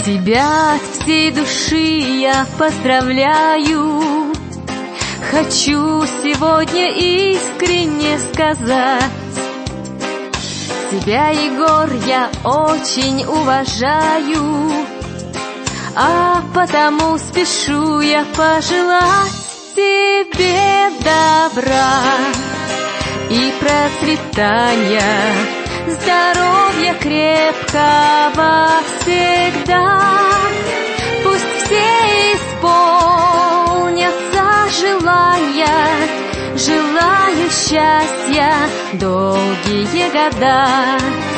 Тебя от всей души я поздравляю. Хочу сегодня искренне сказать: тебя, Егор, я очень уважаю, а потому спешу я пожелать тебе добра и процветания, здоровья крепкого всегда. Пусть все исполнятся желания, желаю счастья долгие года.